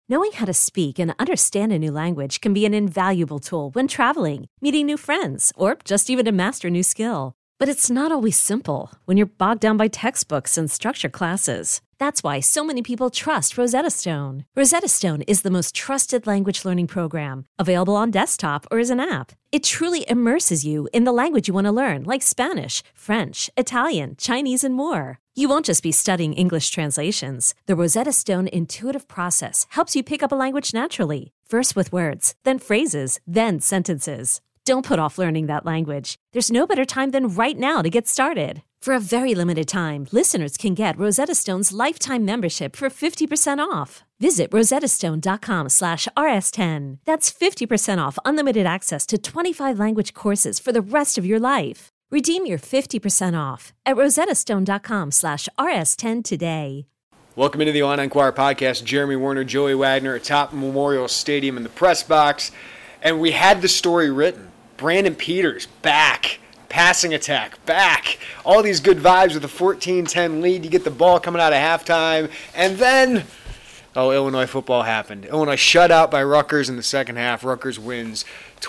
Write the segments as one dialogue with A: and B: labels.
A: Knowing how to speak and understand a new language can be an invaluable tool when traveling, meeting new friends, or just even to master a new skill. But it's not always simple when you're bogged down by textbooks and structured classes. That's why so many people trust Rosetta Stone. Rosetta Stone is the most trusted language learning program, available on desktop or as an app. It truly immerses you in the language you want to learn, like Spanish, French, Italian, Chinese, and more. You won't just be studying English translations. The Rosetta Stone intuitive process helps you pick up a language naturally, first with words, then phrases, then sentences. Don't put off learning that language. There's no better time than right now to get started. For a very limited time, listeners can get Rosetta Stone's lifetime membership for 50% off. Visit rosettastone.com/rs10. That's 50% off unlimited access to 25 language courses for the rest of your life. Redeem your 50% off at rosettastone.com/rs10 today.
B: Welcome into the Illini Inquirer podcast. Jeremy Werner, Joey Wagner atop Memorial Stadium in the press box. And we had the story written. Brandon Peters back. Passing attack back. All these good vibes with a 14-10 lead. You get the ball coming out of halftime. And then, Illinois football happened. Illinois shut out by Rutgers in the second half. Rutgers wins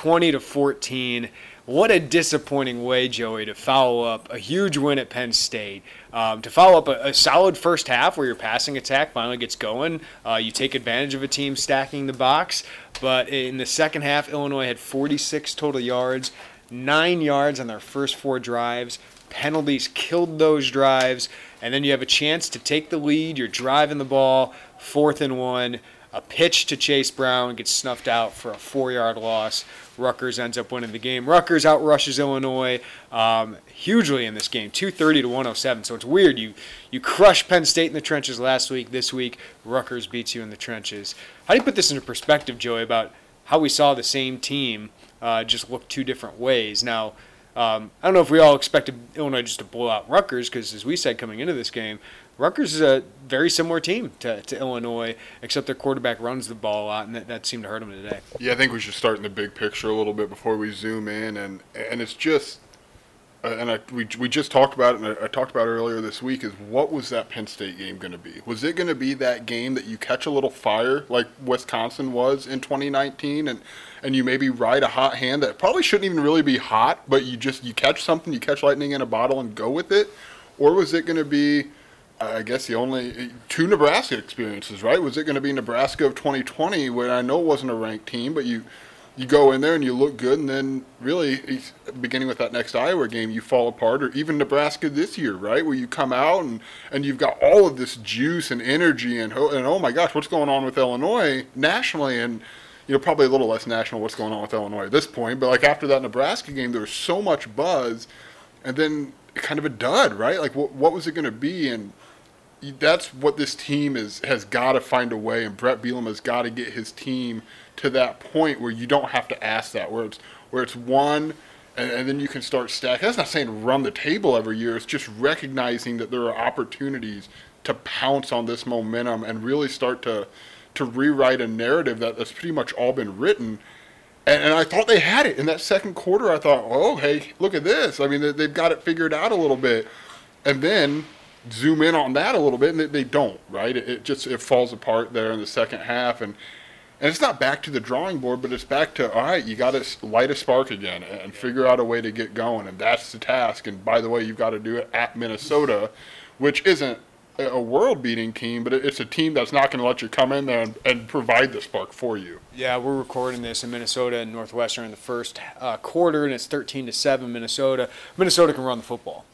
B: 20-14. What a disappointing way, Joey, to follow up a huge win at Penn State. To follow up a solid first half where your passing attack finally gets going. You take advantage of a team stacking the box. But in the second half, Illinois had 46 total yards, 9 yards on their first 4 drives. Penalties killed those drives. And then you have a chance to take the lead. You're driving the ball, 4th and 1. A pitch to Chase Brown gets snuffed out for a 4-yard loss. Rutgers ends up winning the game. Rutgers outrushes Illinois hugely in this game, 230-107. So it's weird. You crushed Penn State in the trenches last week. This week, Rutgers beats you in the trenches. How do you put this into perspective, Joey, about how we saw the same team just look two different ways? Now, I don't know if we all expected Illinois just to blow out Rutgers because, as we said coming into this game, Rutgers is a very similar team to Illinois, except their quarterback runs the ball a lot, and that seemed to hurt them today.
C: Yeah, I think we should start in the big picture a little bit before we zoom in, and it's just, we just talked about it, and I talked about it earlier this week, is what was that Penn State game going to be? Was it going to be that game that you catch a little fire like Wisconsin was in 2019, and you maybe ride a hot hand that probably shouldn't even really be hot, but you catch something, you catch lightning in a bottle and go with it? Or was it going to be, I guess, the only 2 Nebraska experiences, right? Was it going to be Nebraska of 2020, where I know it wasn't a ranked team, but you go in there and you look good, and then really, beginning with that next Iowa game, you fall apart, or even Nebraska this year, right, where you come out and you've got all of this juice and energy, and oh my gosh, what's going on with Illinois nationally, and probably a little less national what's going on with Illinois at this point, but like after that Nebraska game, there was so much buzz, and then kind of a dud, right? Like what was it going to be? And that's what this team has got to find a way, and Brett Bielema has got to get his team to that point where you don't have to ask that, where it's one, and then you can start stacking. That's not saying run the table every year. It's just recognizing that there are opportunities to pounce on this momentum and really start to rewrite a narrative that's pretty much all been written. And I thought they had it in that second quarter. I thought, oh, hey, look at this. I mean, they've got it figured out a little bit. And then zoom in on that a little bit, and they don't, right? It falls apart there in the second half. And it's not back to the drawing board, but it's back to, all right, you got to light a spark again and figure out a way to get going. And that's the task. And by the way, you've got to do it at Minnesota, which isn't a world-beating team, but it's a team that's not going to let you come in there and provide the spark for you.
B: Yeah, we're recording this in Minnesota and Northwestern in the first quarter, and it's 13-7 Minnesota. Minnesota can run the football.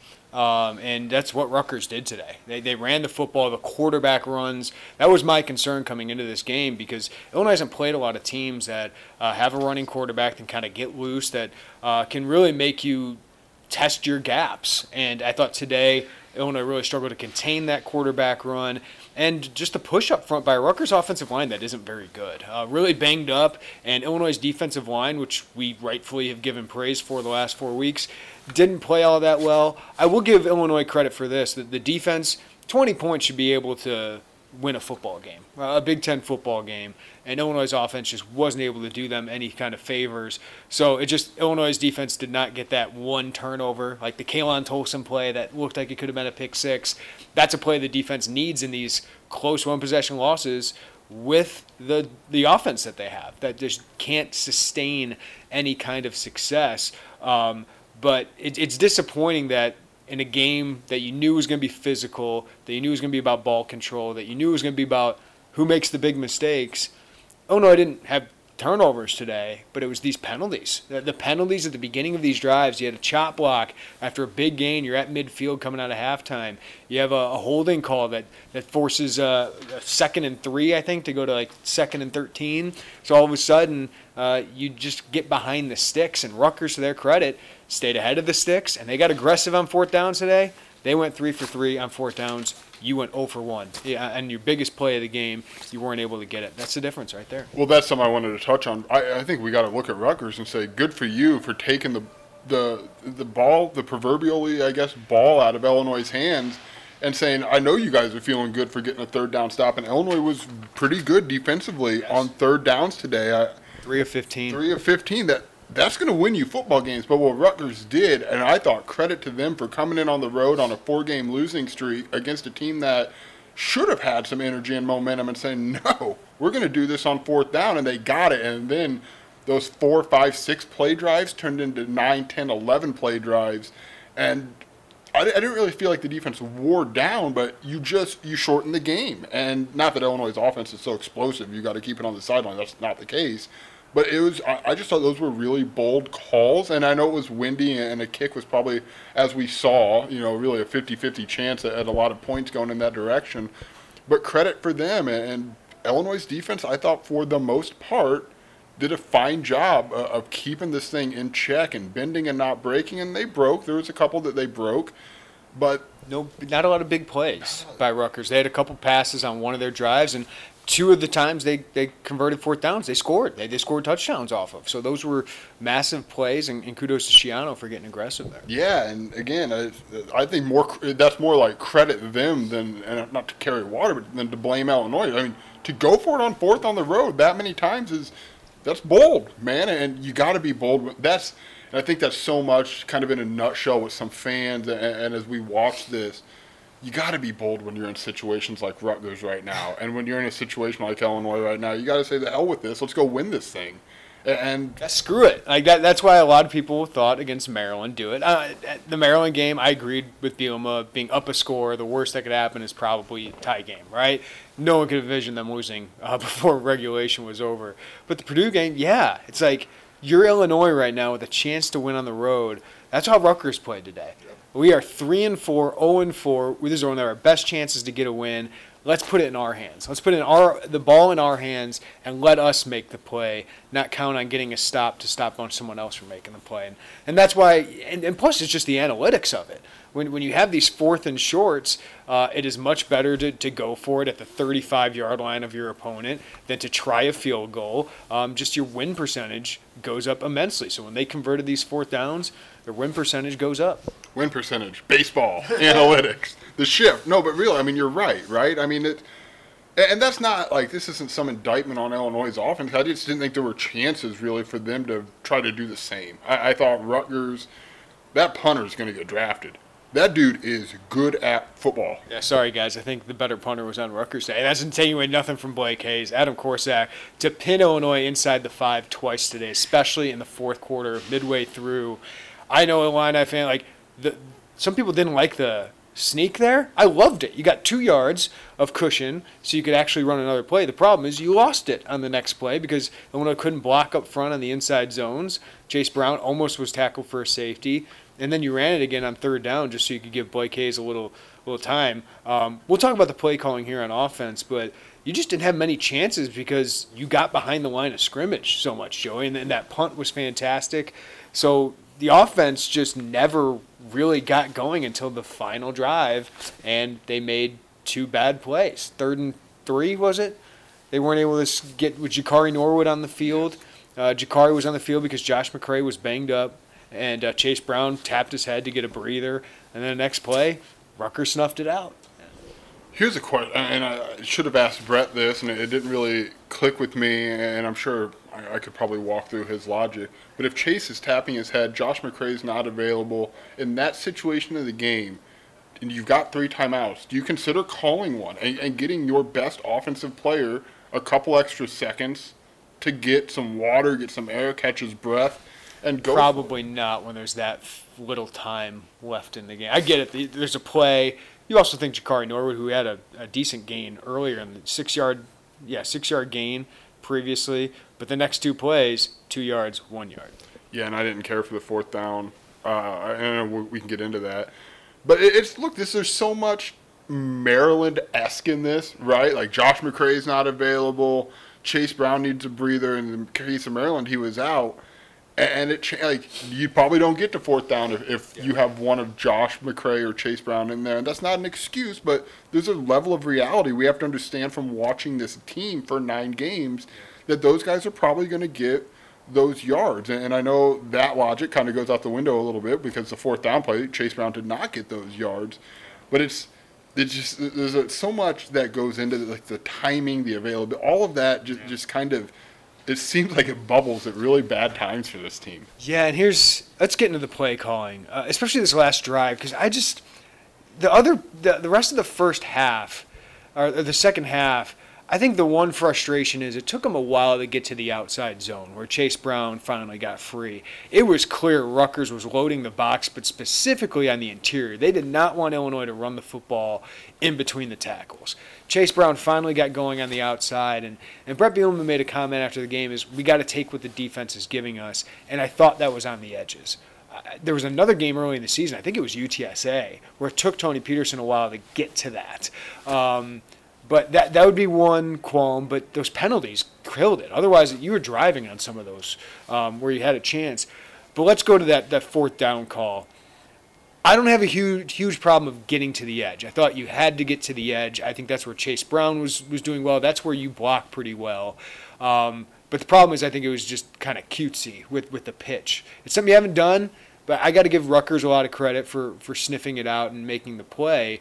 B: And that's what Rutgers did today. They ran the football, the quarterback runs. That was my concern coming into this game, because Illinois hasn't played a lot of teams that have a running quarterback that can kind of get loose, that can really make you test your gaps. And I thought today Illinois really struggled to contain that quarterback run, and just the push up front by Rutgers' offensive line that isn't very good. Really banged up, and Illinois' defensive line, which we rightfully have given praise for the last 4 weeks, didn't play all that well. I will give Illinois credit for this. The defense, 20 points should be able to win a football game, a Big Ten football game, and Illinois' offense just wasn't able to do them any kind of favors. So Illinois' defense did not get that one turnover, like the Kalen Tolson play that looked like it could have been a pick six. That's a play the defense needs in these close one-possession losses with the offense that they have that just can't sustain any kind of success. But it's disappointing that in a game that you knew was going to be physical, that you knew was going to be about ball control, that you knew was going to be about who makes the big mistakes. Oh, no, I didn't have turnovers today, but it was these penalties. The penalties at the beginning of these drives, you had a chop block after a big gain, you're at midfield coming out of halftime. You have a holding call that forces a 2nd and 3, I think, to go to like 2nd and 13. So all of a sudden, you just get behind the sticks, and Rutgers, to their credit, stayed ahead of the sticks, and they got aggressive on 4th downs today. They went 3 for 3 on 4th downs. You went 0 for 1. Yeah, and your biggest play of the game, you weren't able to get it. That's the difference right there.
C: Well, that's something I wanted to touch on. I think we got to look at Rutgers and say, good for you for taking the ball, the proverbially, I guess, ball out of Illinois' hands and saying, I know you guys are feeling good for getting a 3rd down stop. And Illinois was pretty good defensively on 3rd downs today.
B: 3 of 15.
C: 3 of 15. That's going to win you football games. But what Rutgers did, and I thought credit to them for coming in on the road on a 4-game losing streak against a team that should have had some energy and momentum and saying, no, we're going to do this on 4th down, and they got it. And then those 4, 5, 6 play drives turned into 9, 10, 11 play drives. And I didn't really feel like the defense wore down, but you shortened the game. And not that Illinois' offense is so explosive, you got to keep it on the sideline. That's not the case. But I just thought those were really bold calls, and I know it was windy, and a kick was probably, as we saw, really a 50-50 chance at a lot of points going in that direction. But credit for them, and Illinois' defense, I thought for the most part, did a fine job of keeping this thing in check and bending and not breaking, and they broke. There was a couple that they broke, but
B: no, not a lot of big plays by Rutgers. They had a couple passes on one of their drives, and 2 of the times they converted 4th downs, they scored. They scored touchdowns off of. So those were massive plays, and kudos to Schiano for getting aggressive there.
C: Yeah, and again, I think that's more like credit them than, and not to carry water, but than to blame Illinois. I mean, to go for it on 4th on the road that many times that's bold, man, and you got to be bold. And I think that's so much kind of in a nutshell with some fans, and as we watch this, you got to be bold when you're in situations like Rutgers right now. And when you're in a situation like Illinois right now, you got to say, the hell with this. Let's go win this thing. And
B: screw it. Like that's why a lot of people thought against Maryland do it. The Maryland game, I agreed with Bielema being up a score. The worst that could happen is probably a tie game, right? No one could envision them losing before regulation was over. But the Purdue game, yeah, it's like you're Illinois right now with a chance to win on the road. That's how Rutgers played today. We are 3-4, 0-4. These are one of our best chances to get a win. Let's put it in our hands. Let's put the ball in our hands and let us make the play, not count on getting a stop to stop on someone else from making the play. And that's why, and plus it's just the analytics of it. When you have these 4th and shorts, it is much better to go for it at the 35-yard line of your opponent than to try a field goal. Just your win percentage goes up immensely. So when they converted these 4th downs, their win percentage goes up.
C: Win percentage, baseball, analytics, the shift. No, but really, I mean, you're right? I mean, and that's not like this isn't some indictment on Illinois' offense. I just didn't think there were chances really for them to try to do the same. I thought Rutgers, that punter's going to get drafted. That dude is good at football.
B: Yeah, sorry, guys. I think the better punter was on Rutgers today. That's insinuating nothing from Blake Hayes. Adam Korsak to pin Illinois inside the 5 twice today, especially in the 4th quarter, midway through. I know Illini fan, some people didn't like the sneak there. I loved it. You got 2 yards of cushion so you could actually run another play. The problem is you lost it on the next play because Illinois couldn't block up front on the inside zones. Chase Brown almost was tackled for a safety. And then you ran it again on 3rd down just so you could give Blake Hayes a little time. We'll talk about the play calling here on offense, but you just didn't have many chances because you got behind the line of scrimmage so much, Joey, and that punt was fantastic. So the offense just never really got going until the final drive, and they made 2 bad plays. 3rd and 3, was it? They weren't able to get with Jakari Norwood on the field. Jakari was on the field because Josh McCray was banged up. And Chase Brown tapped his head to get a breather. And then the next play, Rutgers snuffed it out.
C: Here's a question, and I should have asked Brett this, and it didn't really click with me, and I'm sure I could probably walk through his logic. But if Chase is tapping his head, Josh McCray's not available, in that situation of the game, and you've got 3 timeouts, do you consider calling one and getting your best offensive player a couple extra seconds to get some water, get some air, catch his breath, and go.
B: Probably not when there's that little time left in the game. I get it. There's a play. You also think Jakari Norwood, who had a decent gain earlier in the 6-yard gain previously, but the next two plays, 2 yards, 1 yard.
C: Yeah, and I didn't care for the fourth down. And we can get into that. But there's so much Maryland-esque in this, right? Like Josh McCray's not available. Chase Brown needs a breather. In the case of Maryland, he was out. And you probably don't get to fourth down if you have one of Josh McCray or Chase Brown in there. And that's not an excuse, but there's a level of reality we have to understand from watching this team for 9 games that those guys are probably going to get those yards. And I know that logic kind of goes out the window a little bit because the fourth down play, Chase Brown did not get those yards. But there's so much that goes into the timing, the availability, all of that just kind of, it seems like it bubbles at really bad times for this team.
B: Yeah, and let's get into the play calling, especially this last drive, because the rest of the first half, or the second half, I think the one frustration is it took them a while to get to the outside zone where Chase Brown finally got free. It was clear Rutgers was loading the box, but specifically on the interior. They did not want Illinois to run the football in between the tackles. Chase Brown finally got going on the outside, and Brett Bielema made a comment after the game is, we got to take what the defense is giving us, and I thought that was on the edges. There was another game early in the season, I think it was UTSA, where it took Tony Peterson a while to get to that. But that would be one qualm, but those penalties killed it. Otherwise, you were driving on some of those where you had a chance. But let's go to that fourth down call. I don't have a huge problem of getting to the edge. I thought you had to get to the edge. I think that's where Chase Brown was doing well. That's where you block pretty well. But the problem is I think it was just kind of cutesy with the pitch. It's something you haven't done, but I got to give Rutgers a lot of credit for sniffing it out and making the play.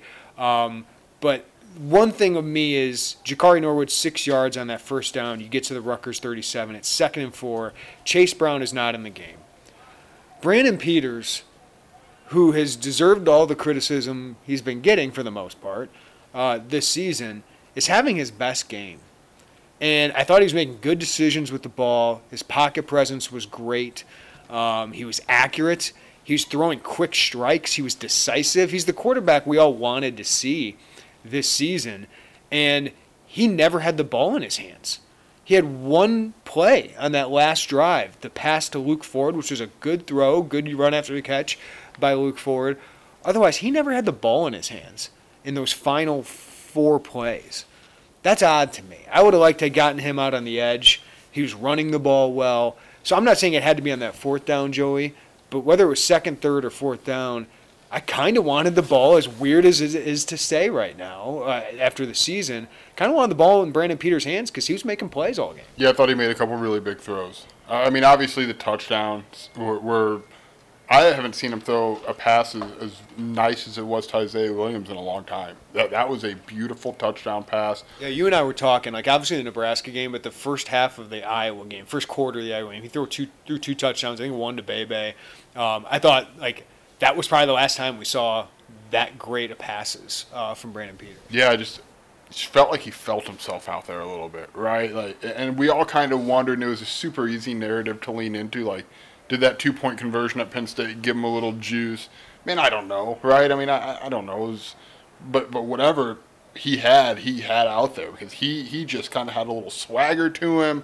B: But one thing of me is Jakari Norwood 6 yards on that first down. You get to the Rutgers 37. It's 2nd and 4. Chase Brown is not in the game. Brandon Peters, who has deserved all the criticism he's been getting for the most part this season, is having his best game. And I thought he was making good decisions with the ball. His pocket presence was great. He was accurate. He was throwing quick strikes. He was decisive. He's the quarterback we all wanted to see this season, and he never had the ball in his hands. He had one play on that last drive, the pass to Luke Ford, which was a good throw, good run after the catch by Luke Ford. Otherwise, he never had the ball in his hands in those final 4 plays. That's odd to me. I would have liked to have gotten him out on the edge. He was running the ball well. So I'm not saying it had to be on that fourth down, Joey, but whether it was second, third, or fourth down, I kind of wanted the ball, as weird as it is to say right now after the season, kind of wanted the ball in Brandon Peters' hands because he was making plays all game.
C: Yeah, I thought he made a couple really big throws. I mean, obviously the touchdowns were I haven't seen him throw a pass as nice as it was to Isaiah Williams in a long time. That was a beautiful touchdown pass.
B: Yeah, you and I were talking, like obviously the Nebraska game, but the first half of the Iowa game, first quarter of the Iowa game, he threw two touchdowns, I think one to Bebe. I thought, like, that was probably the last time we saw that great of passes from Brandon Peters.
C: Yeah, I just felt like he felt himself out there a little bit, right? Like, and we all kind of wondered, and it was a super easy narrative to lean into, like, did that 2-point conversion at Penn State give him a little juice? Man, I don't know, right? I mean, I don't know. But whatever he had out there because he just kind of had a little swagger to him.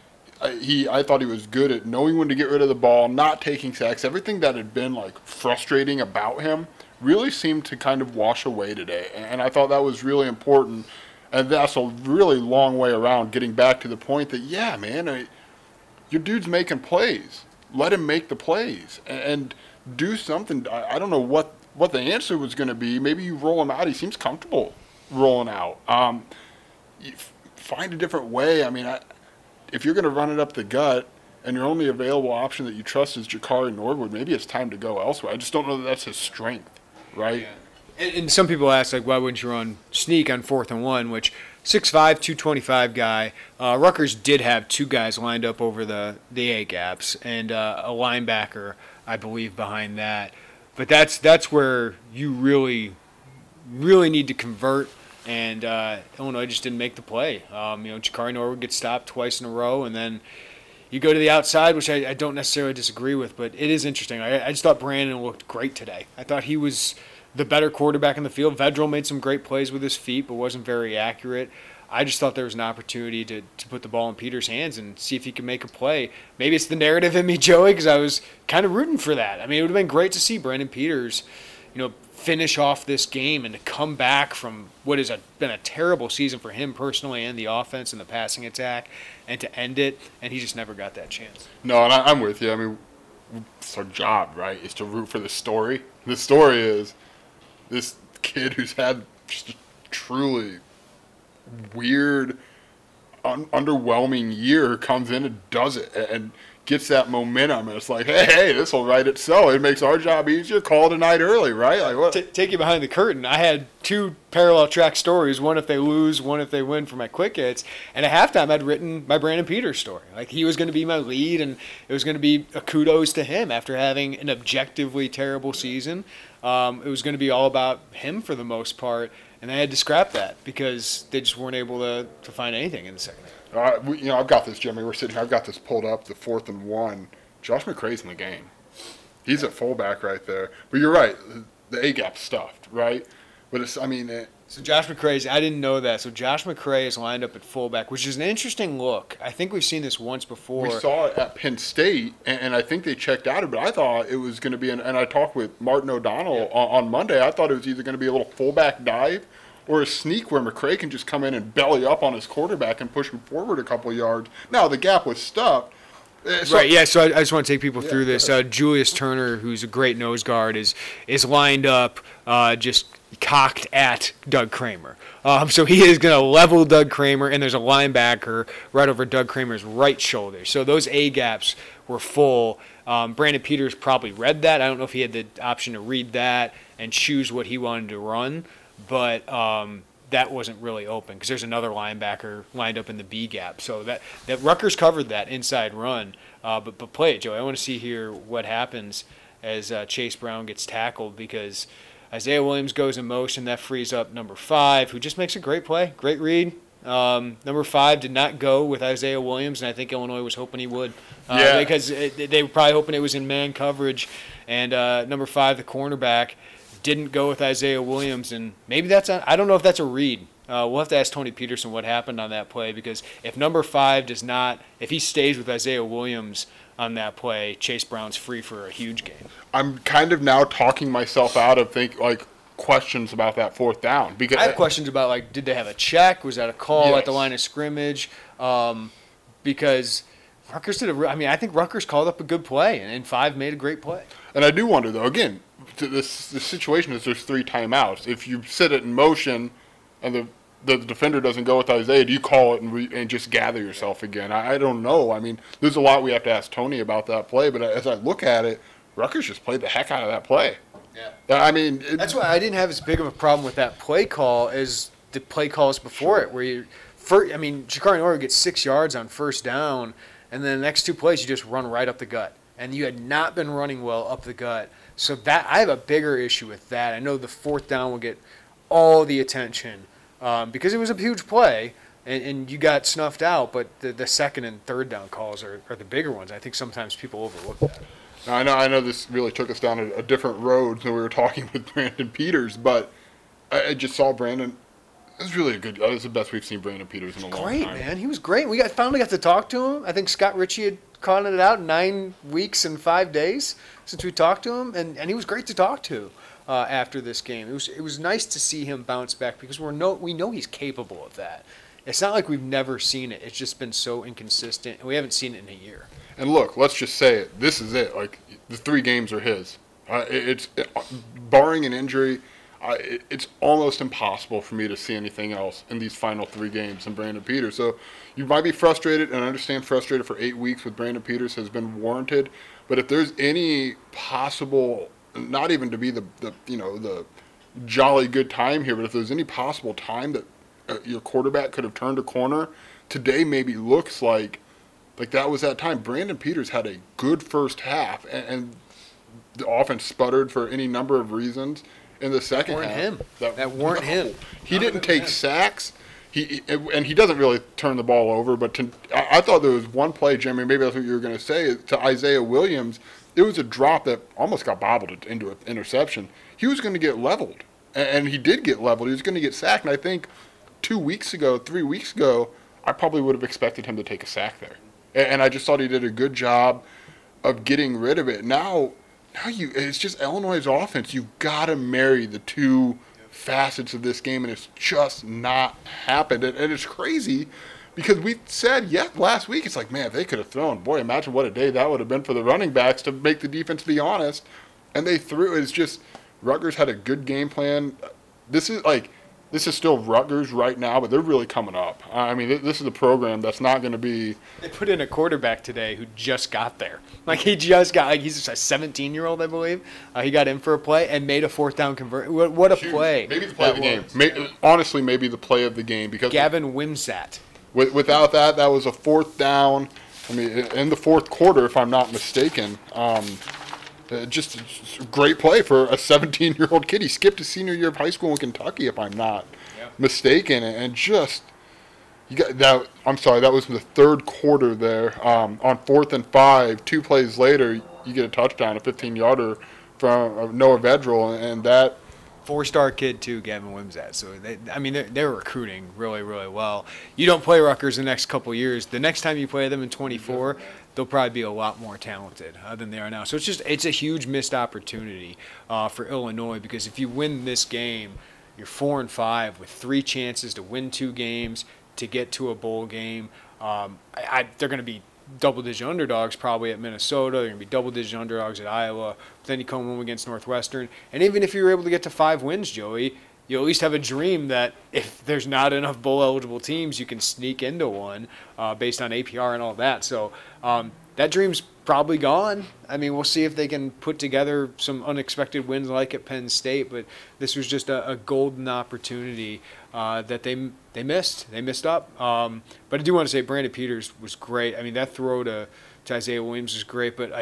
C: I thought he was good at knowing when to get rid of the ball, not taking sacks. Everything that had been, like, frustrating about him really seemed to kind of wash away today. And I thought that was really important. And that's a really long way around getting back to the point that, yeah, man, your dude's making plays. Let him make the plays and do something. I don't know what the answer was going to be. Maybe you roll him out. He seems comfortable rolling out. You find a different way. I mean, if you're going to run it up the gut and your only available option that you trust is Jakari Norwood, maybe it's time to go elsewhere. I just don't know that that's his strength, right?
B: Yeah. And some people ask, like, why wouldn't you run sneak on 4th and 1, which 6'5", 225 guy. Rutgers did have 2 guys lined up over the A-gaps and a linebacker, I believe, behind that. But that's where you really, really need to convert and Illinois just didn't make the play. Jakari Norwood gets stopped twice in a row, and then you go to the outside, which I don't necessarily disagree with, but it is interesting. I just thought Brandon looked great today. I thought he was the better quarterback in the field. Vedral made some great plays with his feet, but wasn't very accurate. I just thought there was an opportunity to put the ball in Peters' hands and see if he could make a play. Maybe it's the narrative in me, Joey, because I was kind of rooting for that. I mean, it would have been great to see Brandon Peters, finish off this game and to come back from what has been a terrible season for him personally and the offense and the passing attack, and to end it, and he just never got that chance.
C: No, and I'm with you. I mean, it's our job, right, is to root for the story. The story is this kid who's had just a truly weird, underwhelming year comes in and does it and gets that momentum, and it's like, hey, this will write itself. It makes our job easier. Call tonight early, right? Like what?
B: Take you behind the curtain. I had 2 parallel track stories, one if they lose, one if they win for my quick hits. And at halftime, I'd written my Brandon Peters story. Like, he was going to be my lead, and it was going to be a kudos to him after having an objectively terrible season. It was going to be all about him for the most part, and I had to scrap that because they just weren't able to find anything in the second half.
C: I've got this, Jimmy. We're sitting here. I've got this pulled up, the 4th and 1. Josh McCray's in the game. He's at fullback right there. But you're right. The A-gap's stuffed, right? But it's,
B: So Josh McCray, I didn't know that. So Josh McCray is lined up at fullback, which is an interesting look. I think we've seen this once before.
C: We saw it at Penn State, and I think they checked out of it. But I thought it was going to be, and I talked with Martin O'Donnell on Monday. I thought it was either going to be a little fullback dive or a sneak where McCray can just come in and belly up on his quarterback and push him forward a couple of yards. Now, the gap was stuffed.
B: Right, yeah, so I just want to take people through this. Julius Turner, who's a great nose guard, is lined up just cocked at Doug Kramer. So he is going to level Doug Kramer, and there's a linebacker right over Doug Kramer's right shoulder. So those A-gaps were full. Brandon Peters probably read that. I don't know if he had the option to read that and choose what he wanted to run, but that wasn't really open because there's another linebacker lined up in the B gap. So that Rutgers covered that inside run. But play it, Joey. I want to see here what happens as Chase Brown gets tackled because Isaiah Williams goes in motion. That frees up number 5, who just makes a great play, great read. Number 5 did not go with Isaiah Williams, and I think Illinois was hoping he would because they were probably hoping it was in man coverage. And number 5, the cornerback, didn't go with Isaiah Williams, and maybe I don't know if that's a read. We'll have to ask Tony Peterson what happened on that play because if number 5 if he stays with Isaiah Williams on that play, Chase Brown's free for a huge game.
C: I'm kind of now talking myself out of questions about that 4th down because
B: I have questions about did they have a check? Was that a call at the line of scrimmage? Because Rutgers I think Rutgers called up a good play, and 5 made a great play.
C: And I do wonder though, again, the situation is there's 3 timeouts. If you set it in motion and the defender doesn't go with Isaiah, do you call it and just gather yourself again? I don't know. I mean, there's a lot we have to ask Tony about that play, but as I look at it, Rutgers just played the heck out of that play. Yeah. I mean,
B: that's why I didn't have as big of a problem with that play call as the play calls before it, where Jakari Norwood gets 6 yards on 1st down, and then the next 2 plays you just run right up the gut. And you had not been running well up the gut. So that I have a bigger issue with that. I know the 4th down will get all the attention because it was a huge play, and you got snuffed out. But the 2nd and 3rd down calls are the bigger ones. I think sometimes people overlook that.
C: Now, I know this really took us down a different road than we were talking with Brandon Peters, but I just saw Brandon. It was really good. That was the best we've seen Brandon Peters in a long time.
B: Great, man. He was great. We finally got to talk to him. I think Scott Ritchie had called it out 9 weeks and 5 days since we talked to him, and he was great to talk to after this game. It was nice to see him bounce back because we know he's capable of that. It's not like we've never seen it. It's just been so inconsistent, and we haven't seen it in a year.
C: And look, let's just say it. This is it. The 3 games are his. Barring an injury, it's almost impossible for me to see anything else in these final 3 games than Brandon Peters. So you might be frustrated, and I understand frustrated for 8 weeks with Brandon Peters has been warranted. But if there's any possible, not even to be the jolly good time here, but if there's any possible time that your quarterback could have turned a corner, today maybe looks like that was that time. Brandon Peters had a good first half, and the offense sputtered for any number of reasons. in the second
B: weren't
C: half.
B: him. That weren't him.
C: He didn't take sacks. And he doesn't really turn the ball over. But I thought there was one play, Jeremy, maybe that's what you were going to say, to Isaiah Williams. It was a drop that almost got bobbled into an interception. He was going to get leveled. And he did get leveled. He was going to get sacked. And I think 3 weeks ago, I probably would have expected him to take a sack there. And I just thought he did a good job of getting rid of it. Now it's just Illinois' offense. You've got to marry the two facets of this game, and it's just not happened. And it's crazy because we said, last week, it's like, man, if they could have thrown, boy, imagine what a day that would have been for the running backs to make the defense be honest. And they threw. It's just Rutgers had a good game plan. This is still Rutgers right now, but they're really coming up. I mean, this is a program that's not going to be.
B: They put in a quarterback today who just got there. He's a 17-year-old, I believe. He got in for a play and made a fourth down conversion. What a play.
C: Maybe the play of the game. Honestly, maybe the play of the game. Because
B: Gavin Wimsatt.
C: Without that was a fourth down. I mean, in the fourth quarter, if I'm not mistaken. Just a great play for a 17-year-old kid. He skipped his senior year of high school in Kentucky, if I'm not mistaken. And just, you got that. I'm sorry, that was the third quarter there. On 4th and 5, 2 plays later, you get a touchdown, a 15-yarder from Noah Vedral, and that.
B: 4-star kid too, Gavin Wimsatt. So they're recruiting really, really well. You don't play Rutgers the next couple years. The next time you play them in 24, they'll probably be a lot more talented than they are now. So it's a huge missed opportunity for Illinois, because if you win this game, you're 4-5 with 3 chances to win 2 games, to get to a bowl game. They're going to be double-digit underdogs probably at Minnesota. They're going to be double-digit underdogs at Iowa. But then you come home against Northwestern. And even if you're able to get to 5 wins, Joey, you at least have a dream that if there's not enough bowl-eligible teams, you can sneak into one based on APR and all that. So that dream's probably gone. I mean, we'll see if they can put together some unexpected wins like at Penn State, but this was just a golden opportunity that they missed. They missed up. But I do want to say Brandon Peters was great. I mean, that throw to Isaiah Williams was great, but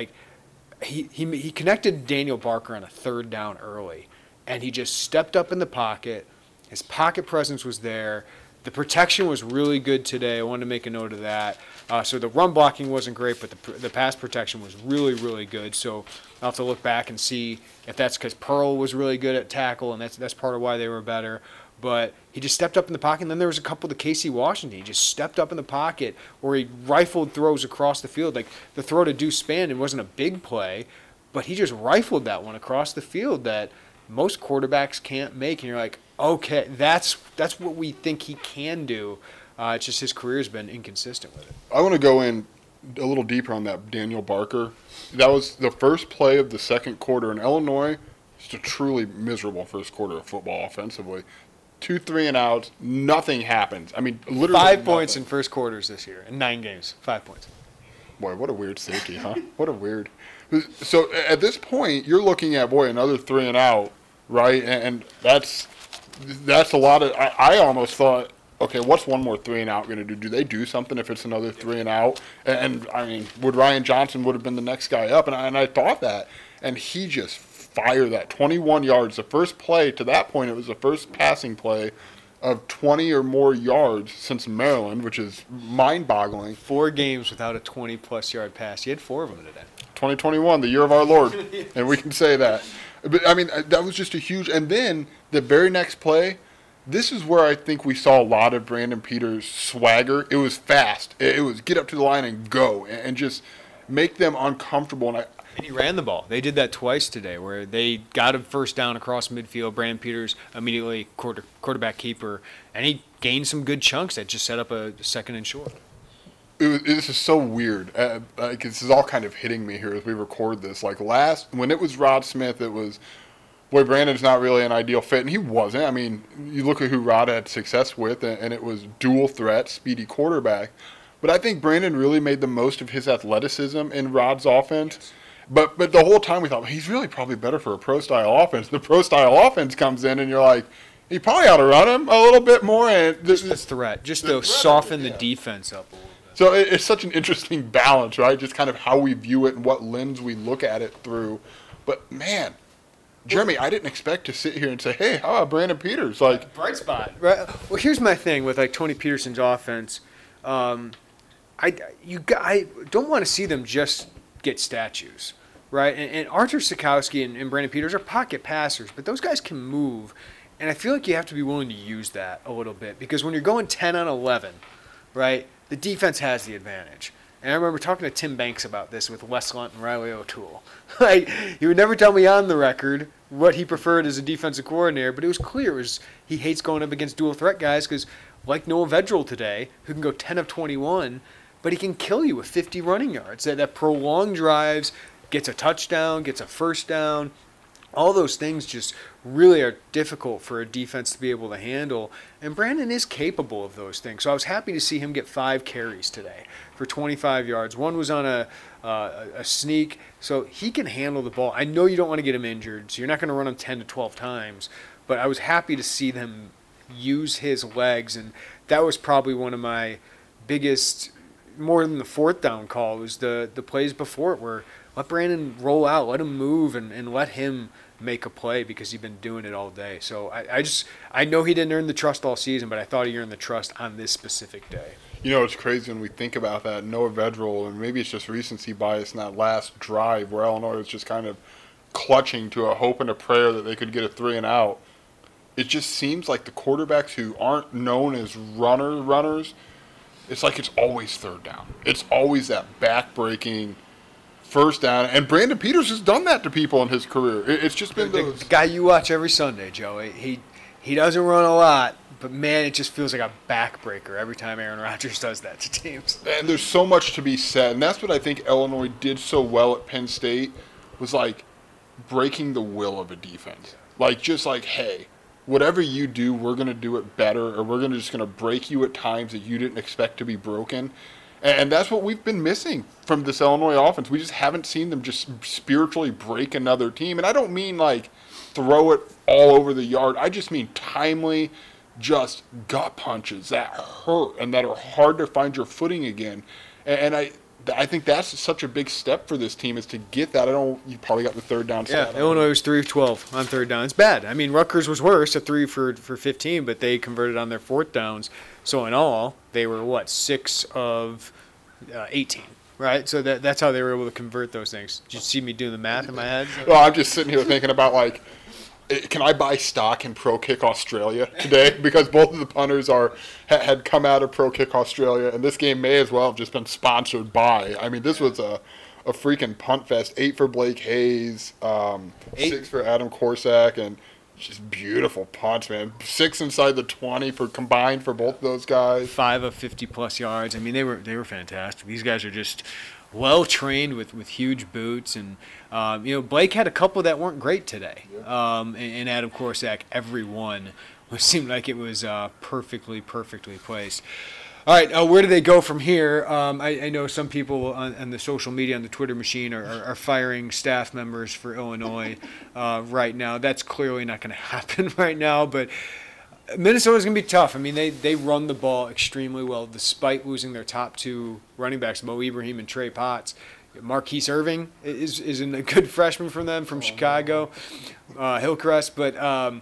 B: he connected Daniel Barker on a 3rd down early, and he just stepped up in the pocket. His pocket presence was there. The protection was really good today. I wanted to make a note of that. So the run blocking wasn't great, but the pass protection was really, really good. So I'll have to look back and see if that's because Pearl was really good at tackle, and that's part of why they were better. But he just stepped up in the pocket, and then there was a couple to Casey Washington. He just stepped up in the pocket where he rifled throws across the field. Like the throw to Deuce Spann, it wasn't a big play, but he just rifled that one across the field that most quarterbacks can't make. And you're like, okay, that's what we think he can do. It's just his career's been inconsistent with it.
C: I want to go in a little deeper on that Daniel Barker. That was the first play of the second quarter in Illinois. Just a truly miserable first quarter of football offensively. 2 3-and-outs, nothing happens. I mean, literally
B: 5 points in first quarters this year in 9 games. 5 points.
C: Boy, what a weird safety, huh? What a weird. So at this point, you're looking at, another 3-and-out, right? And that's a lot of. I almost thought, okay, what's one more 3-and-out going to do? Do they do something if it's another 3-and-out? And I mean, Ryan Johnson would have been the next guy up, and I thought that, and he just fired that 21 yards. The first play to that point, it was the first passing play of 20 or more yards since Maryland, which is mind-boggling.
B: 4 games without a 20-plus yard pass. He had 4 of them today.
C: 2021, the year of our Lord, and we can say that. But, I mean, that was just a huge – and then the very next play, this is where I think we saw a lot of Brandon Peters' swagger. It was fast. It was get up to the line and go and just make them uncomfortable.
B: And he ran the ball. They did that twice today where they got a first down across midfield. Brandon Peters immediately quarterback keeper, and he gained some good chunks that just set up a 2nd and short.
C: This is so weird. This is all kind of hitting me here as we record this. When it was Rod Smith, it was, Brandon's not really an ideal fit, and he wasn't. I mean, you look at who Rod had success with, and it was dual threat, speedy quarterback. But I think Brandon really made the most of his athleticism in Rod's offense. Yes. But the whole time we thought, he's really probably better for a pro-style offense. The pro-style offense comes in, and you're like, he probably ought to run him a little bit more. And
B: just the threat, just to soften the defense up a little bit.
C: So it's such an interesting balance, right? Just kind of how we view it and what lens we look at it through. But, man, Jeremy, I didn't expect to sit here and say, hey, how about Brandon Peters? Like,
B: bright spot, right? Well, here's my thing with like Tony Peterson's offense. I don't want to see them just get statues, right? And Arthur Sikowski and Brandon Peters are pocket passers, but those guys can move, and I feel like you have to be willing to use that a little bit because when you're going 10 on 11, right, the defense has the advantage. And I remember talking to Tim Banks about this with Wes Lunt and Riley O'Toole. Like, he would never tell me on the record what he preferred as a defensive coordinator, but it was clear he hates going up against dual threat guys because, like Noah Vedral today, who can go 10 of 21, but he can kill you with 50 running yards. That prolonged drives, gets a touchdown, gets a first down. All those things just really are difficult for a defense to be able to handle. And Brandon is capable of those things. So I was happy to see him get 5 carries today for 25 yards. One was on a sneak. So he can handle the ball. I know you don't want to get him injured, so you're not going to run him 10 to 12 times. But I was happy to see them use his legs. And that was probably one of my biggest, more than the fourth down call, was the plays before it where let Brandon roll out, let him move, and let him make a play because he's been doing it all day. So I know he didn't earn the trust all season, but I thought he earned the trust on this specific day.
C: You know, it's crazy when we think about that. Noah Vedral, and maybe it's just recency bias in that last drive where Illinois was just kind of clutching to a hope and a prayer that they could get a 3 and out. It just seems like the quarterbacks who aren't known as runners, it's like it's always third down. It's always that back-breaking first down, and Brandon Peters has done that to people in his career. It's just been those.
B: The guy you watch every Sunday, Joey. He doesn't run a lot, but man, it just feels like a backbreaker every time Aaron Rodgers does that to teams.
C: And there's so much to be said, and that's what I think Illinois did so well at Penn State was like breaking the will of a defense. Like just like, hey, whatever you do, we're gonna do it better, or we're just gonna break you at times that you didn't expect to be broken. And that's what we've been missing from this Illinois offense. We just haven't seen them just spiritually break another team. And I don't mean like throw it all over the yard. I just mean timely, just gut punches that hurt and that are hard to find your footing again. And I think that's such a big step for this team is to get that. You probably got the third down.
B: Yeah, Illinois was 3 of 12 on third down. It's bad. I mean, Rutgers was worse at 3 for 15, but they converted on their fourth downs. So in all, they were 6 of 18, right? So that's how they were able to convert those things. Did you see me doing the math in my head?
C: Well, I'm just sitting here thinking about like, can I buy stock in Pro Kick Australia today? Because both of the punters had come out of Pro Kick Australia, and this game may as well have just been sponsored by. I mean, this was a freaking punt fest. 8 for Blake Hayes, 6 for Adam Korsak, and just beautiful punts, man. 6 inside the 20 for combined for both of those guys.
B: 5 of 50-plus yards. I mean, they were fantastic. These guys are just well-trained with huge boots. And, Blake had a couple that weren't great today. And Adam Korsak, every one, seemed like it was perfectly placed. All right, where do they go from here? I know some people on the social media, on the Twitter machine, are firing staff members for Illinois right now. That's clearly not going to happen right now, but Minnesota's going to be tough. I mean, they run the ball extremely well despite losing their top 2 running backs, Mo Ibrahim and Trey Potts. Marquise Irving is a good freshman from them from Chicago, Hillcrest, but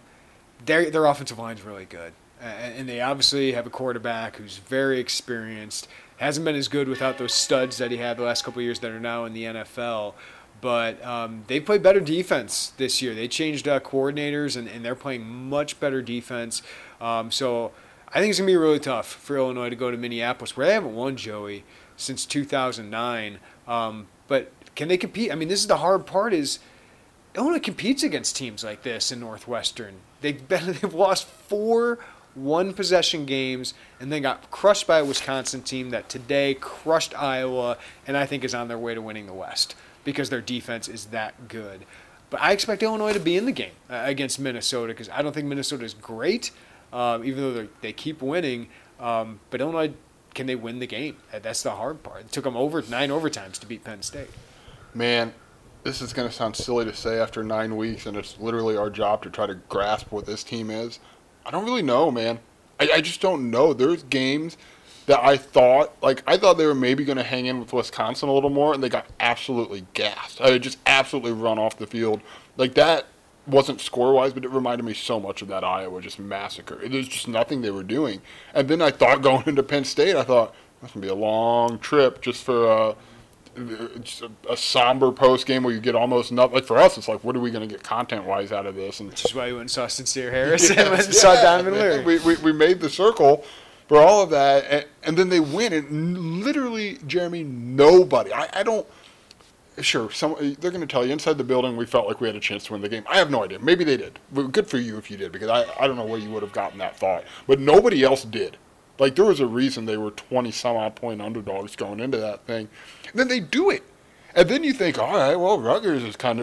B: their offensive line is really good. And they obviously have a quarterback who's very experienced. Hasn't been as good without those studs that he had the last couple of years that are now in the NFL. But they played better defense this year. They changed coordinators, and they're playing much better defense. So I think it's going to be really tough for Illinois to go to Minneapolis, where they haven't won, Joey, since 2009. But can they compete? I mean, this is the hard part is Illinois competes against teams like this in Northwestern. They've lost 4 one-possession games and then got crushed by a Wisconsin team that today crushed Iowa and I think is on their way to winning the West because their defense is that good. But I expect Illinois to be in the game against Minnesota because I don't think Minnesota is great, even though they keep winning. But Illinois, can they win the game? That's the hard part. It took them 9 overtimes to beat Penn State.
C: Man, this is going to sound silly to say after 9 weeks, and it's literally our job to try to grasp what this team is. I don't really know, man. I just don't know. There's games that I thought they were maybe going to hang in with Wisconsin a little more, and they got absolutely gassed. I just absolutely run off the field. Like that wasn't score-wise, but it reminded me so much of that Iowa just massacre. There's just nothing they were doing. And then I thought going into Penn State, I thought, that's going to be a long trip just for just a somber post game where you get almost nothing. Like for us, it's like, what are we going to get content-wise out of this? And
B: which is why we went and saw Sincere Harris and went and saw Donovan Leary.
C: We made the circle for all of that, and then they win. And literally, Jeremy, nobody. I don't. Sure, they're going to tell you inside the building we felt like we had a chance to win the game. I have no idea. Maybe they did. But good for you if you did, because I don't know where you would have gotten that thought. But nobody else did. Like, there was a reason they were 20-some-odd point underdogs going into that thing. And then they do it. And then you think, all right, well, Rutgers is kind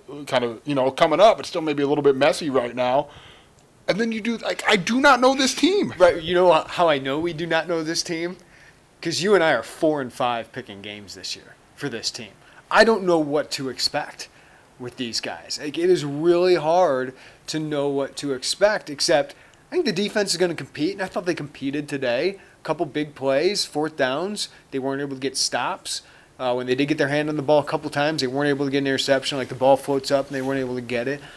C: of coming up. It's still maybe a little bit messy right now. And then you do, like, I do not know this team.
B: Right, you know how I know we do not know this team? Because you and I are 4-5 picking games this year for this team. I don't know what to expect with these guys. Like, it is really hard to know what to expect, except I think the defense is going to compete, and I thought they competed today. A couple big plays, fourth downs. They weren't able to get stops. When they did get their hand on the ball a couple times, they weren't able to get an interception. Like, the ball floats up, and they weren't able to get it.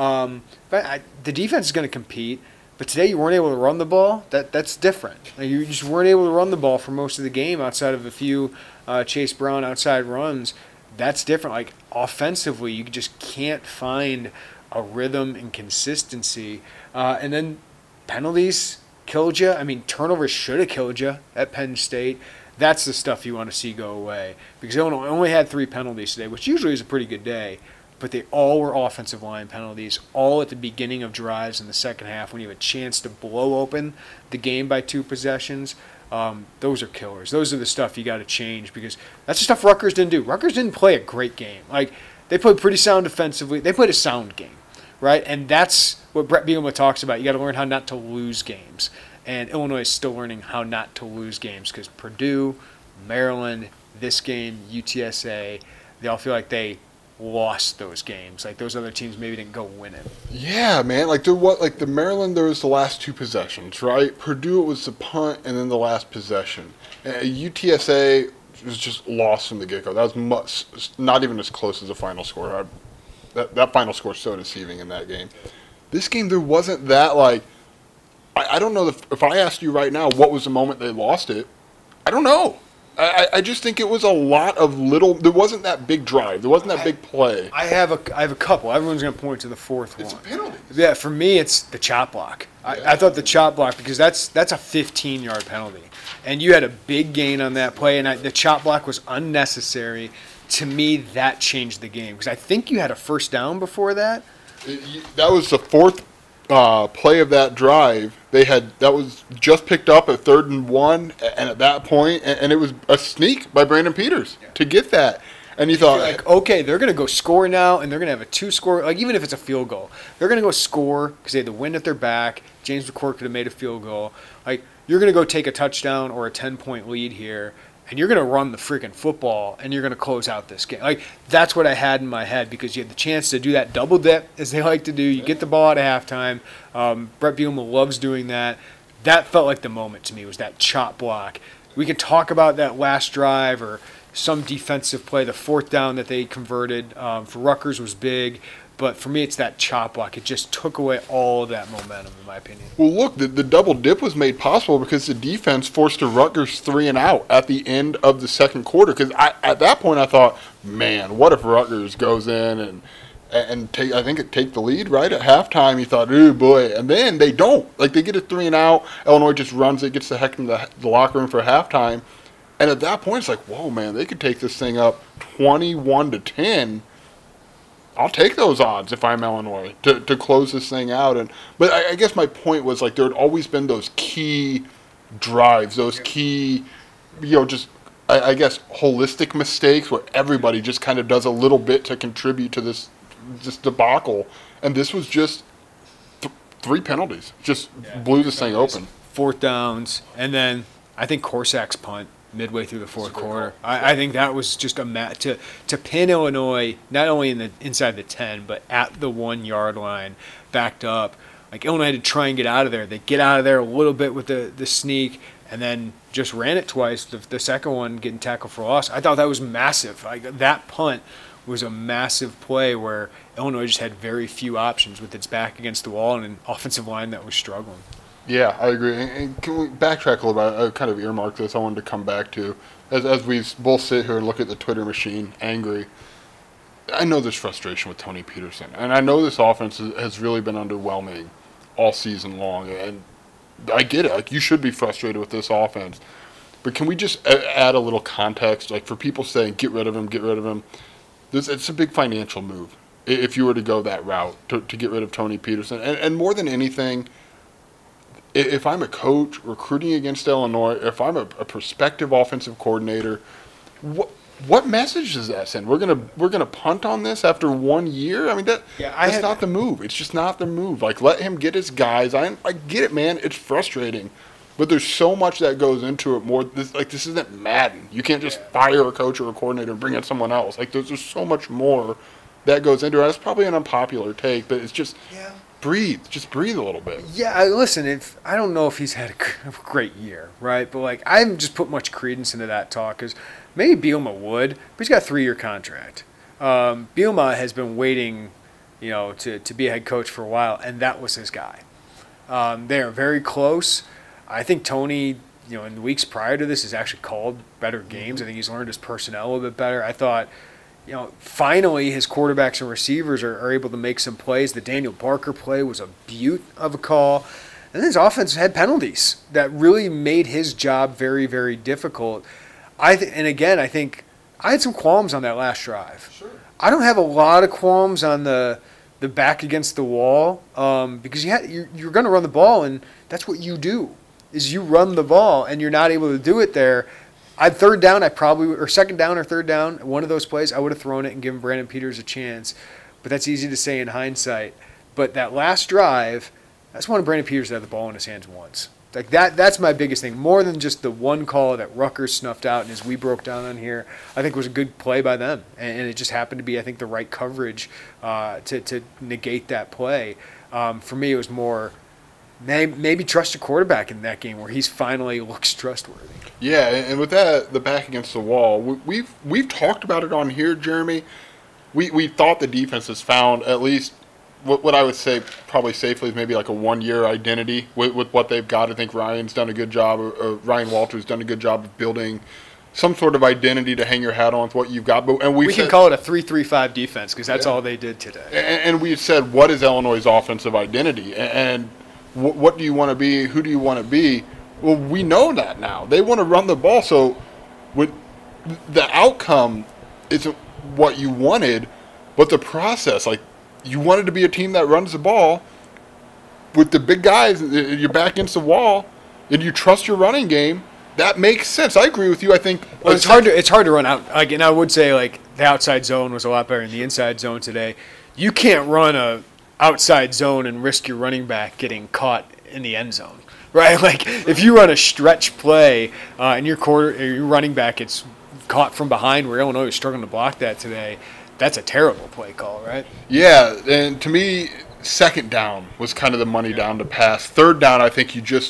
B: The defense is going to compete, but today you weren't able to run the ball. That's different. Like, you just weren't able to run the ball for most of the game outside of a few Chase Brown outside runs. That's different. Like, offensively, you just can't find a rhythm and consistency. And then penalties killed you. I mean, turnovers should have killed you at Penn State. That's the stuff you want to see go away. Because Illinois only had 3 penalties today, which usually is a pretty good day. But they all were offensive line penalties, all at the beginning of drives in the second half when you have a chance to blow open the game by 2 possessions. Those are killers. Those are the stuff you got to change, because that's the stuff Rutgers didn't do. Rutgers didn't play a great game. Like, they played pretty sound defensively. They played a sound game, right? And that's what Brett Bielema talks about. You got to learn how not to lose games. And Illinois is still learning how not to lose games, because Purdue, Maryland, this game, UTSA, they all feel like they lost those games. Like, those other teams maybe didn't go win it.
C: Yeah, man. Like, the Maryland, there was the last 2 possessions, right? Purdue, it was the punt and then the last possession. UTSA was just lost from the get-go. That was not even as close as the final score. That final score is so deceiving in that game. This game, there wasn't that, like, I don't know if I asked you right now what was the moment they lost it, I don't know. I just think it was a lot of little. There wasn't that big drive. There wasn't that big play.
B: I have a couple. Everyone's going to point to the fourth one.
C: It's a penalty.
B: Yeah, for me, it's the chop block. I thought the chop block, because that's a 15-yard penalty, and you had a big gain on that play, and the chop block was unnecessary. To me, that changed the game, because I think you had a first down before that.
C: That was the fourth play of that drive. That was just picked up at 3rd and 1, and at that point, and it was a sneak by Brandon Peters to get that. And you thought,
B: like, okay, they're going to go score now, and they're going to have a 2-score. Like, even if it's a field goal, they're going to go score because they had the wind at their back. James McCourt could have made a field goal. Like, you're going to go take a touchdown or a 10-point lead here, and you're going to run the freaking football, and you're going to close out this game. Like, that's what I had in my head, because you had the chance to do that double dip, as they like to do. You get the ball at halftime. Brett Bielema loves doing that. That felt like the moment to me, was that chop block. We could talk about that last drive or some defensive play. The fourth down that they converted for Rutgers was big. But for me, it's that chop block. It just took away all of that momentum, in my opinion.
C: Well, look, the double dip was made possible because the defense forced a Rutgers 3-and-out at the end of the second quarter. Because at that point, I thought, man, what if Rutgers goes in and take the lead right at halftime? You thought, oh boy, and then they don't. Like, they get a 3-and-out. Illinois just runs it, gets the heck in the locker room for halftime, and at that point, it's like, whoa, man, they could take this thing up 21-10. I'll take those odds if I'm Illinois to close this thing out. But I guess my point was, like, there had always been those key drives, those key, just I guess holistic mistakes where everybody just kind of does a little bit to contribute to this debacle. And this was just 3 penalties, just blew this thing open.
B: Fourth downs, and then I think Korsak's punt midway through the fourth quarter. I think that was just to pin Illinois not only inside the 10, but at the 1-yard line, backed up. Like, Illinois had to try and get out of there. They get out of there a little bit with the sneak, and then just ran it twice. The second one getting tackled for loss. I thought that was massive. Like, that punt was a massive play where Illinois just had very few options with its back against the wall and an offensive line that was struggling.
C: Yeah, I agree. And can we backtrack a little bit? I kind of earmarked this. I wanted to come back to, as we both sit here and look at the Twitter machine, angry. I know there's frustration with Tony Peterson, and I know this offense has really been underwhelming all season long, and I get it. Like, you should be frustrated with this offense. But can we just add a little context? Like, for people saying, get rid of him, get rid of him, it's a big financial move if you were to go that route, to get rid of Tony Peterson. And more than anything, if I'm a coach recruiting against Illinois, if I'm a prospective offensive coordinator, what message does that send? We're gonna punt on this after 1 year? I mean, that's not the move. It's just not the move. Like, let him get his guys. I get it, man. It's frustrating, but there's so much that goes into it. This isn't Madden. You can't just fire a coach or a coordinator and bring in someone else. Like, there's so much more that goes into it. That's probably an unpopular take, but it's just breathe. Just breathe a little bit.
B: Yeah, listen, I don't know if he's had a great year, right? But, like, I haven't just put much credence into that talk because maybe Bielema would, but he's got a 3-year contract. Bielema has been waiting, to be a head coach for a while, and that was his guy. They are very close. I think Tony, in the weeks prior to this, has actually called better games. I think he's learned his personnel a little bit better. I thought, finally his quarterbacks and receivers are able to make some plays. The Daniel Barker play was a beaut of a call. And his offense had penalties that really made his job very, very difficult. I think I had some qualms on that last drive.
C: Sure.
B: I don't have a lot of qualms on the back against the wall because you're going to run the ball, and that's what you do, is you run the ball, and you're not able to do it there. Second down or third down, one of those plays, I would have thrown it and given Brandon Peters a chance. But that's easy to say in hindsight. But that last drive, I just wanted Brandon Peters to have the ball in his hands once. Like that's my biggest thing. More than just the one call that Rutgers snuffed out, and as we broke down on here, I think was a good play by them. And it just happened to be, I think, the right coverage to negate that play. For me, it was more maybe trust your quarterback in that game where he's finally looks trustworthy.
C: Yeah, and with that, the back against the wall, we've talked about it on here, Jeremy. We thought the defense has found at least what I would say probably safely is maybe like a 1-year identity with what they've got. I think Ryan's done a good job, or Ryan Walters done a good job of building some sort of identity to hang your hat on with what you've got. But we
B: can call it a 3-3-5 defense because that's all they did today.
C: And we've said, what is Illinois' offensive identity? And what do you want to be? Who do you want to be? Well, we know that now. They want to run the ball. So with the outcome isn't what you wanted, but the process, like, you wanted to be a team that runs the ball with the big guys, you're back against the wall, and you trust your running game. That makes sense. I agree with you. I think
B: it's hard to run out. Like, and I would say, like, the outside zone was a lot better than the inside zone today. You can't run a outside zone and risk your running back getting caught in the end zone, right? Like, if you run a stretch play and your running back gets caught from behind, where Illinois was struggling to block that today, that's a terrible play call, right?
C: Yeah, and to me, second down was kind of the money down to pass. Third down, I think you just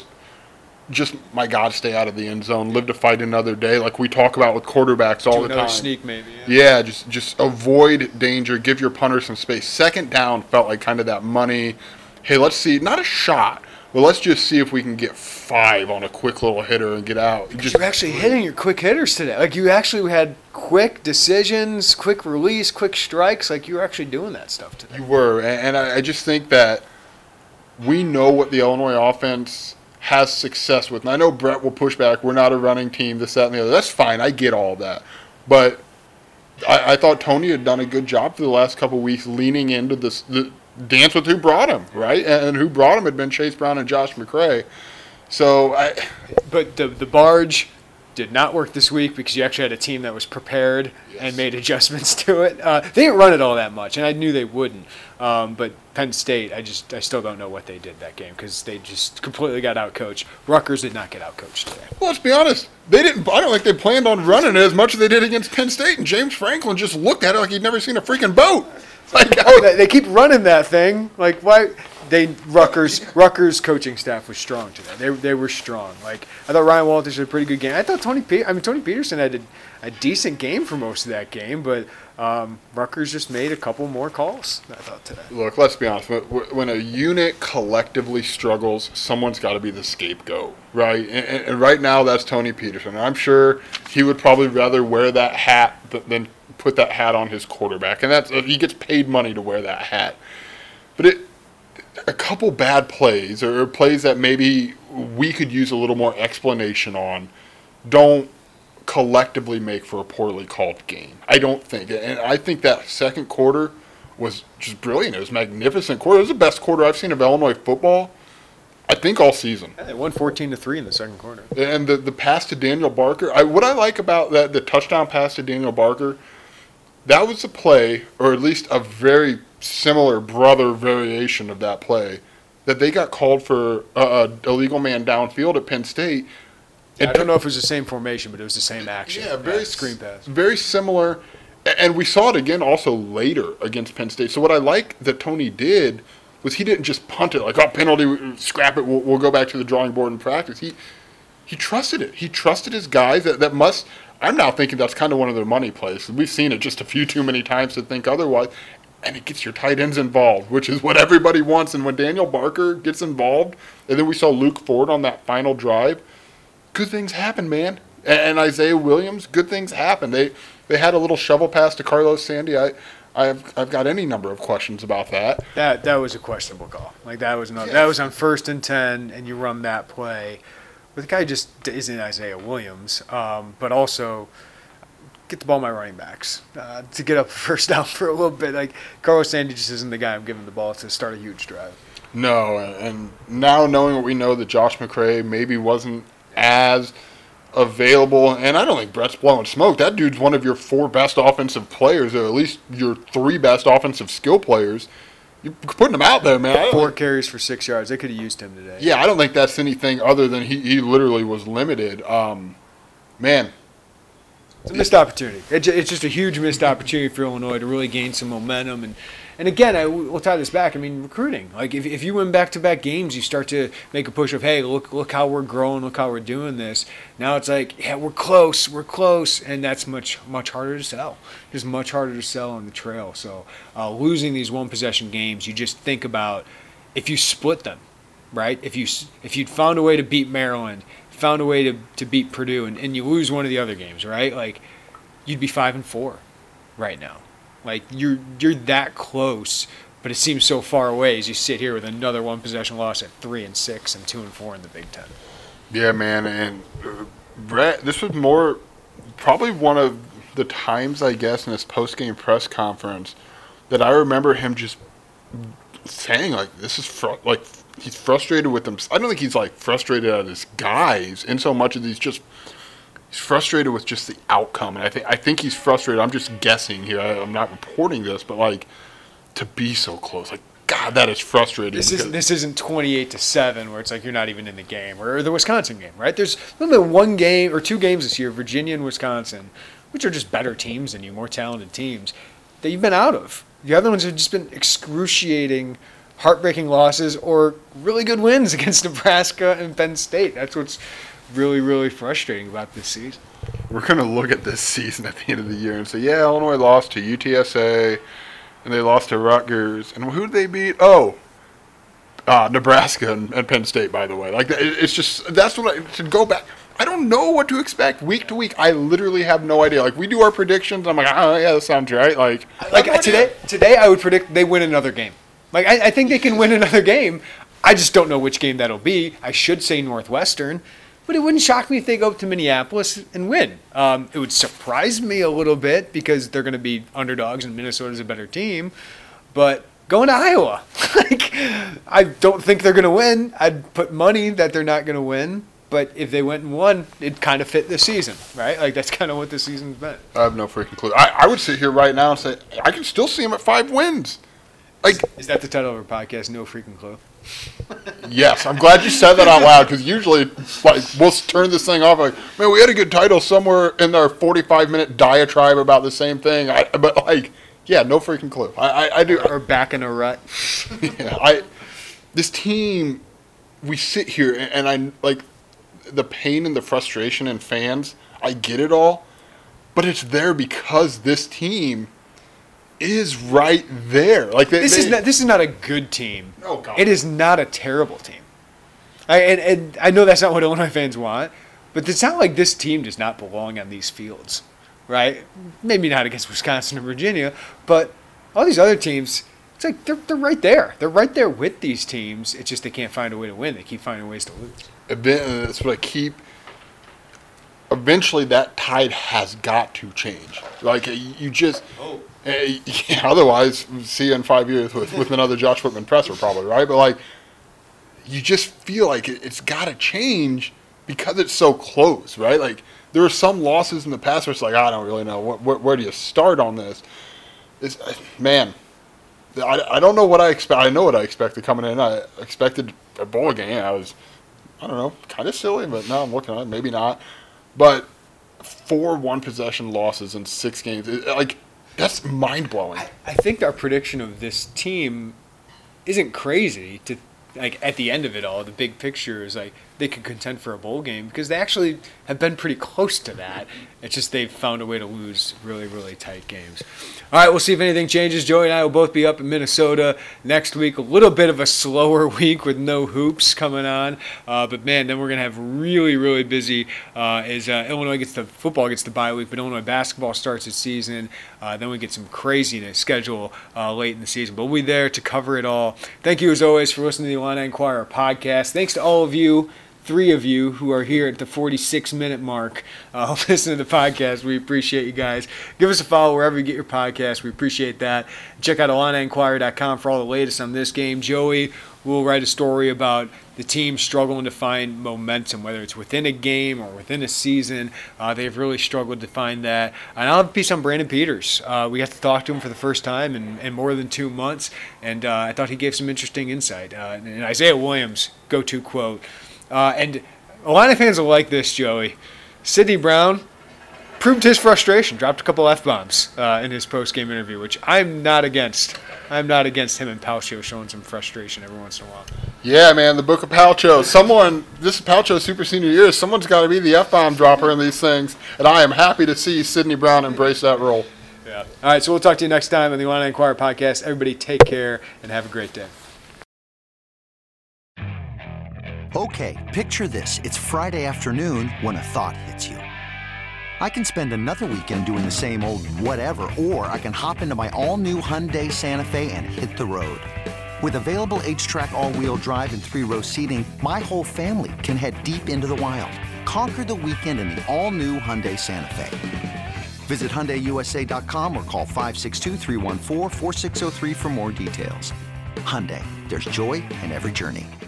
C: my God, stay out of the end zone. Live to fight another day, like we talk about with quarterbacks all the time.
B: Sneak, maybe.
C: Yeah, just avoid danger. Give your punter some space. Second down felt like kind of that money. Hey, let's see, not a shot, but let's just see if we can get 5 on a quick little hitter and get out.
B: You're actually hitting your quick hitters today. Like, you actually had quick decisions, quick release, quick strikes. Like, you were actually doing that stuff today.
C: You were, and I just think that we know what the Illinois offense has success with. And I know Brett will push back. We're not a running team, this, that, and the other. That's fine. I get all that. But I thought Tony had done a good job for the last couple of weeks leaning into the dance with who brought him, right? And who brought him had been Chase Brown and Josh McCray.
B: But the barge did not work this week because you actually had a team that was prepared and made adjustments to it. They didn't run it all that much, and I knew they wouldn't. But Penn State, I still don't know what they did that game because they just completely got outcoached. Rutgers did not get outcoached today.
C: Well, let's be honest. They didn't. I don't think they planned on running it as much as they did against Penn State. And James Franklin just looked at it like he'd never seen a freaking boat.
B: They keep running that thing. Like, why? Rutgers coaching staff was strong today. They were strong. Like, I thought Ryan Walters had a pretty good game. I thought Tony Peterson had a decent game for most of that game, but Rutgers just made a couple more calls, I thought, today.
C: Look, let's be honest. When a unit collectively struggles, someone's got to be the scapegoat, right? And right now, that's Tony Peterson. I'm sure he would probably rather wear that hat than put that hat on his quarterback. And he gets paid money to wear that hat. But a couple bad plays, or plays that maybe we could use a little more explanation on, don't collectively make for a poorly called game. I don't think. And I think that second quarter was just brilliant. It was a magnificent quarter. It was the best quarter I've seen of Illinois football, I think, all season.
B: Yeah, they won 14-3 in the second quarter.
C: And the pass to Daniel Barker, what I like about the touchdown pass to Daniel Barker, that was a play, or at least a very similar brother variation of that play, that they got called for a illegal man downfield at Penn State.
B: I don't know if it was the same formation, but it was the same action.
C: Yeah, very
B: screen pass.
C: Very similar. And we saw it again also later against Penn State. So what I like that Tony did was he didn't just punt it like, penalty, scrap it, we'll go back to the drawing board and practice. He trusted it. He trusted his guys that must – I'm now thinking that's kind of one of their money plays. We've seen it just a few too many times to think otherwise. And it gets your tight ends involved, which is what everybody wants. And when Daniel Barker gets involved, and then we saw Luke Ford on that final drive – good things happen, man. And Isaiah Williams, good things happen. They had a little shovel pass to Carlos Sandy. I've got any number of questions about that.
B: That was a questionable call. Like, that was not. That was on 1st and 10, and you run that play. But the guy just isn't Isaiah Williams. But also get the ball to my running backs to get up first down for a little bit. Like, Carlos Sandy just isn't the guy I'm giving the ball to start a huge drive.
C: No, and now knowing what we know, that Josh McCray maybe wasn't as available, and I don't think Brett's blowing smoke. That dude's one of your 4 best offensive players, or at least your 3 best offensive skill players. You're putting him out there, man.
B: 4 carries for 6 yards. They could have used him today.
C: Yeah, I don't think that's anything other than he literally was limited. Man.
B: It's a missed opportunity. It's just a huge missed opportunity for Illinois to really gain some momentum. And again, we'll tie this back. I mean, recruiting. Like, if you win back-to-back games, you start to make a push of, hey, look how we're growing, look how we're doing this. Now it's like, yeah, we're close, and that's much harder to sell. Just much harder to sell on the trail. So losing these one-possession games, you just think about if you split them, right? If you'd found a way to beat Maryland, found a way to beat Purdue, and you lose one of the other games, right? Like, you'd be 5-4 right now. Like, you're that close, but it seems so far away as you sit here with another one-possession loss at 3-6 and 2-4 in the Big Ten.
C: Yeah, man, and Brett, this was more probably one of the times, I guess, in this post-game press conference that I remember him just saying, like, this is he's frustrated with himself. I don't think he's, like, frustrated at his guys in so much as he's frustrated with just the outcome. And I think he's frustrated. I'm just guessing here. I'm not reporting this, but, like, to be so close, like, God, that is frustrating.
B: This isn't 28-7 where it's like you're not even in the game, or the Wisconsin game, right? There's only 1 game or 2 games this year, Virginia and Wisconsin, which are just better teams than you, more talented teams, that you've been out of. The other ones have just been excruciating, heartbreaking losses or really good wins against Nebraska and Penn State. That's what's really, really frustrating about this season.
C: We're going to look at this season at the end of the year and say, yeah, Illinois lost to UTSA, and they lost to Rutgers. And who did they beat? Nebraska and Penn State, by the way. Like, it's just, that's what to go back. I don't know what to expect week to week. I literally have no idea. Like, we do our predictions. I'm like, oh, yeah, that sounds right. Like today I would predict they win another game. Like, I think they can win another game. I just don't know which game that'll be. I should say Northwestern. But it wouldn't shock me if they go up to Minneapolis and win. It would surprise me a little bit because they're going to be underdogs and Minnesota's a better team. But going to Iowa, like, I don't think they're going to win. I'd put money that they're not going to win. But if they went and won, it kind of fit the season, right? Like, that's kind of what the season's been. I have no freaking clue. I would sit here right now and say, I can still see them at 5 wins. Like,
B: is that the title of our podcast? No freaking clue.
C: Yes, I'm glad you said that out loud, because usually, like, we'll turn this thing off like, man, we had a good title somewhere in our 45-minute diatribe about the same thing. But, like, yeah, no freaking clue. I do.
B: Or back in a rut.
C: Yeah, this team, we sit here and I like the pain and the frustration in fans. I get it all, but it's there because this team is right there. Like
B: this is not a good team.
C: Oh God,
B: it is not a terrible team. And I know that's not what Illinois fans want, but it's not like this team does not belong on these fields, right? Maybe not against Wisconsin and Virginia, but all these other teams, it's like they're right there. They're right there with these teams. It's just they can't find a way to win. They keep finding ways to lose.
C: That's what I keep. Eventually, that tide has got to change. Like you just. Oh. Yeah, otherwise, see you in 5 years with another Josh Whitman presser, probably, right? But like, you just feel like it's got to change because it's so close, right? Like, there are some losses in the past where it's like, I don't really know where do you start on this. Man, I don't know what I expect. I know what I expected coming in. I expected a bowl game. I don't know, kind of silly, but now I'm looking at it, maybe not. But 4 one-possession losses in 6 games, that's mind-blowing.
B: I think our prediction of this team isn't crazy. To like at the end of it all, the big picture is like they could contend for a bowl game because they actually have been pretty close to that. It's just they've found a way to lose really, really tight games. All right, we'll see if anything changes. Joey and I will both be up in Minnesota next week. A little bit of a slower week with no hoops coming on. But, man, then we're going to have really, really busy as Illinois football gets the bye week, but Illinois basketball starts its season. Then we get some craziness schedule late in the season. But we'll be there to cover it all. Thank you, as always, for listening to the Illini Inquirer podcast. Thanks to all of you. 3 of you who are here at the 46-minute mark listening to the podcast. We appreciate you guys. Give us a follow wherever you get your podcast. We appreciate that. Check out IlliniInquirer.com for all the latest on this game. Joey will write a story about the team struggling to find momentum, whether it's within a game or within a season. They've really struggled to find that. And I'll have a piece on Brandon Peters. We got to talk to him for the first time in more than 2 months, and I thought he gave some interesting insight. And Isaiah Williams' go-to quote. And a lot of fans will like this, Joey. Sidney Brown proved his frustration, dropped a couple F-bombs in his post-game interview, which I'm not against. I'm not against him and Palcho showing some frustration every once in a while.
C: Yeah, man, the book of Palcho. This is Palcho's super senior year. Someone's got to be the F-bomb dropper in these things, and I am happy to see Sidney Brown embrace that role.
B: Yeah. All right, so we'll talk to you next time on the Illini Inquirer podcast. Everybody take care and have a great day.
D: Okay, picture this. It's Friday afternoon when a thought hits you. I can spend another weekend doing the same old whatever, or I can hop into my all-new Hyundai Santa Fe and hit the road. With available H-Track all-wheel drive and 3-row seating, my whole family can head deep into the wild. Conquer the weekend in the all-new Hyundai Santa Fe. Visit HyundaiUSA.com or call 562-314-4603 for more details. Hyundai, there's joy in every journey.